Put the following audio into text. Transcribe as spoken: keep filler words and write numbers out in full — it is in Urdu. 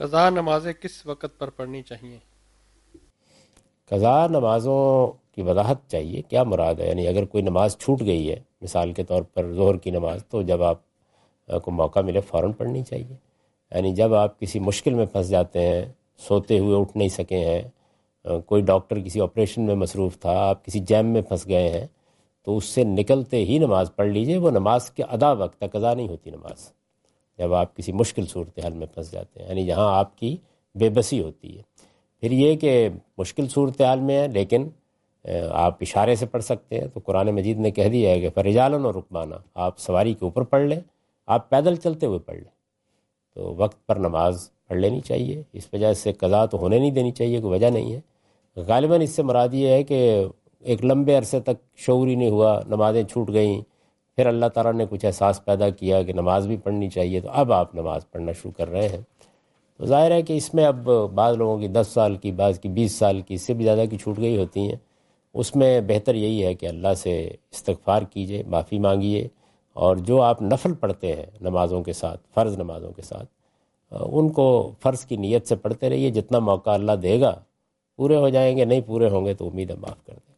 قضا نمازیں کس وقت پر پڑھنی چاہیے؟ قضا نمازوں کی وضاحت چاہیے، کیا مراد ہے؟ یعنی اگر کوئی نماز چھوٹ گئی ہے، مثال کے طور پر ظہر کی نماز، تو جب آپ کو موقع ملے فوراً پڑھنی چاہیے۔ یعنی جب آپ کسی مشکل میں پھنس جاتے ہیں، سوتے ہوئے اٹھ نہیں سکے ہیں، کوئی ڈاکٹر کسی آپریشن میں مصروف تھا، آپ کسی جیم میں پھنس گئے ہیں، تو اس سے نکلتے ہی نماز پڑھ لیجئے۔ وہ نماز کے ادا وقت ہے، قضا نہیں ہوتی نماز جب آپ کسی مشکل صورتحال میں پھنس جاتے ہیں، یعنی جہاں آپ کی بے بسی ہوتی ہے۔ پھر یہ کہ مشکل صورتحال میں ہے لیکن آپ اشارے سے پڑھ سکتے ہیں، تو قرآن مجید نے کہہ دیا ہے کہ فرجالن اور رکبانہ، آپ سواری کے اوپر پڑھ لیں، آپ پیدل چلتے ہوئے پڑھ لیں، تو وقت پر نماز پڑھ لینی چاہیے۔ اس وجہ سے قضا تو ہونے نہیں دینی چاہیے، کوئی وجہ نہیں ہے۔ غالباً اس سے مراد یہ ہے کہ ایک لمبے عرصے تک شعور ہی نہیں ہوا، نمازیں چھوٹ گئیں، پھر اللہ تعالیٰ نے کچھ احساس پیدا کیا کہ نماز بھی پڑھنی چاہیے، تو اب آپ نماز پڑھنا شروع کر رہے ہیں۔ تو ظاہر ہے کہ اس میں اب بعض لوگوں کی دس سال کی، بعض کی بیس سال کی، اس سے بھی زیادہ کی چھوٹ گئی ہوتی ہیں۔ اس میں بہتر یہی ہے کہ اللہ سے استغفار کیجئے، معافی مانگیے، اور جو آپ نفل پڑھتے ہیں نمازوں کے ساتھ، فرض نمازوں کے ساتھ، ان کو فرض کی نیت سے پڑھتے رہیے۔ جتنا موقع اللہ دے گا پورے ہو جائیں گے، نہیں پورے ہوں گے تو امید ہے معاف کر دیں۔